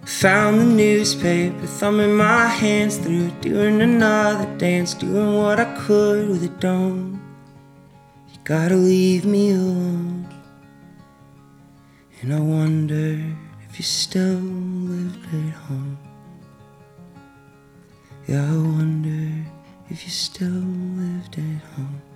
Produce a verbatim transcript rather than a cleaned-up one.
Found the newspaper, thumbing my hands through it, doing another dance, doing what I could with it. Don't you gotta leave me alone. And I wondered if you still lived at home. Yeah, I wonder if you still lived at home.